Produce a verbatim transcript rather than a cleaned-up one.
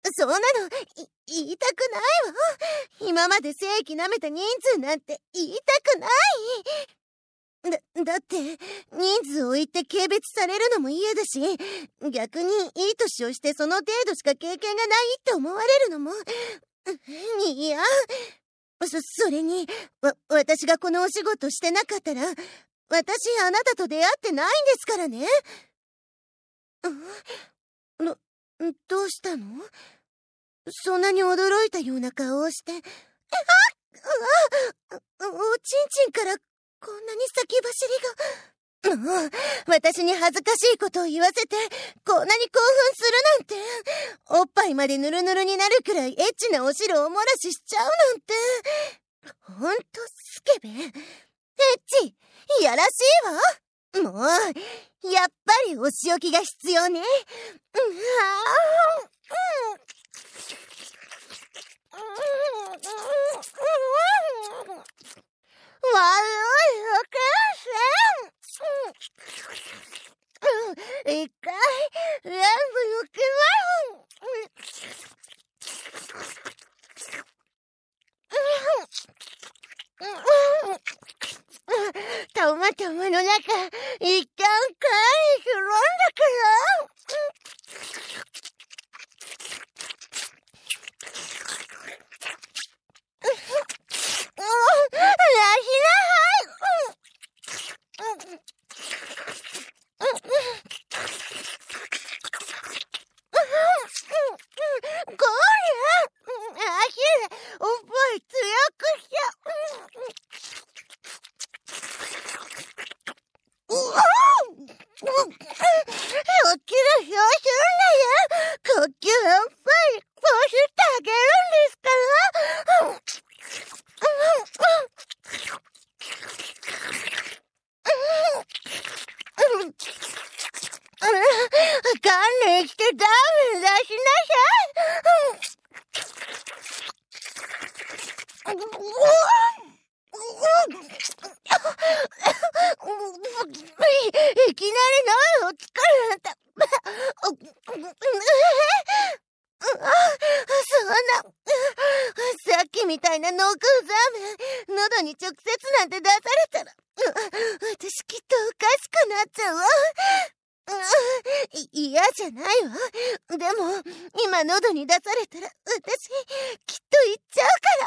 そんなの、い、言いたくないわ。今まで正規舐めた人数なんて言いたくない。だ、だって、人数を言って軽蔑されるのも嫌だし、逆にいい年をしてその程度しか経験がないって思われるのも、いや、そ、それに、わ、私がこのお仕事してなかったら、私あなたと出会ってないんですからね。ん？ど、どうしたの？そんなに驚いたような顔をして。あっ！あ、おちんちんからこんなに先走りが。もう、私に恥ずかしいことを言わせて、こんなに興奮するなんて。おっぱいまでヌルヌルになるくらいエッチなお汁をお漏らししちゃうなんて。ほんとスケベ。エッチ、いやらしいわ。もう、やっぱりお仕置きが必要ね。うわ悪いお母さん。一回、全部抜きます。たまたまの中、一旦回避するんだから。いきなり何を作るんだ。そんな、さっきみたいなノークーザーメン、喉に直接なんて出されたら、私きっとおかしくなっちゃうわ。嫌じゃないわ。でも、今喉に出されたら、私、きっと行っちゃうから。